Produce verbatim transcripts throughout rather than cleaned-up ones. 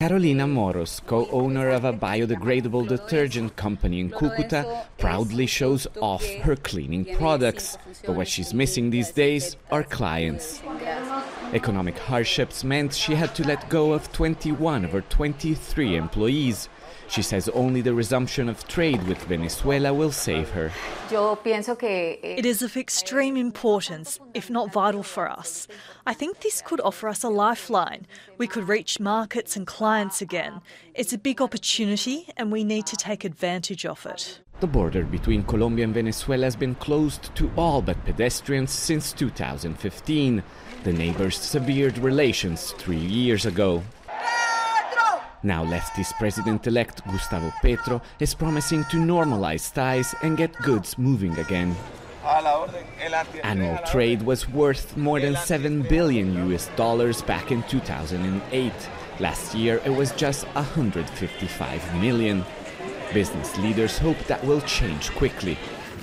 Carolina Moros, co-owner of a biodegradable detergent company in Cucuta, proudly shows off her cleaning products. But what she's missing these days are clients. Economic hardships meant she had to let go of twenty-one of her twenty-three employees. She says only the resumption of trade with Venezuela will save her. It is of extreme importance, if not vital for us. I think this could offer us a lifeline. We could reach markets and clients again. It's a big opportunity and we need to take advantage of it. The border between Colombia and Venezuela has been closed to all but pedestrians since two thousand fifteen. The neighbors severed relations three years ago. Now leftist President-elect Gustavo Petro is promising to normalize ties and get goods moving again. Annual trade was worth more than seven billion U S dollars back in two thousand eight. Last year it was just one hundred fifty-five million. Business leaders hope that will change quickly.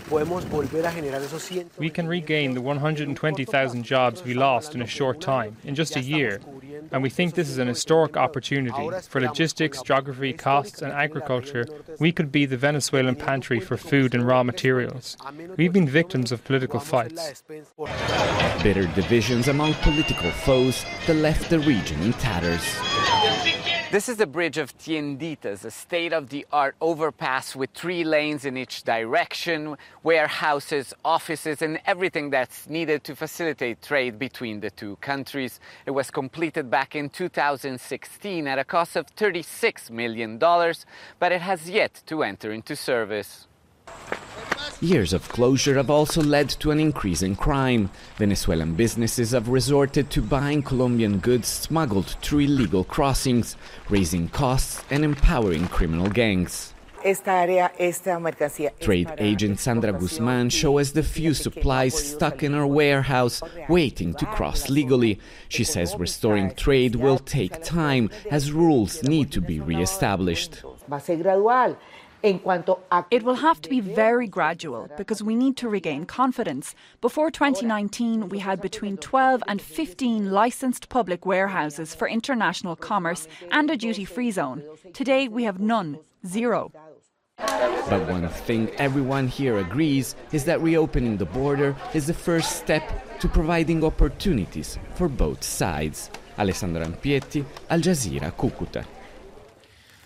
We can regain the one hundred twenty thousand jobs we lost in a short time, in just a year. And we think this is an historic opportunity. For logistics, geography, costs and agriculture, we could be the Venezuelan pantry for food and raw materials. We've been victims of political fights. Bitter divisions among political foes that left the region in tatters. This is the bridge of Tienditas, a state-of-the-art overpass with three lanes in each direction, warehouses, offices, and everything that's needed to facilitate trade between the two countries. It was completed back in two thousand sixteen at a cost of thirty-six million dollars, but it has yet to enter into service. Years of closure have also led to an increase in crime. Venezuelan businesses have resorted to buying Colombian goods smuggled through illegal crossings, raising costs and empowering criminal gangs. Trade agent Sandra Guzman shows us the few supplies stuck in her warehouse waiting to cross legally. She says restoring trade will take time as rules need to be re-established. It will have to be very gradual because we need to regain confidence. Before twenty nineteen, we had between twelve and fifteen licensed public warehouses for international commerce and a duty-free zone. Today, we have none, zero. But one thing everyone here agrees is that reopening the border is the first step to providing opportunities for both sides. Alessandra Ampietti, Al Jazeera, Cucuta.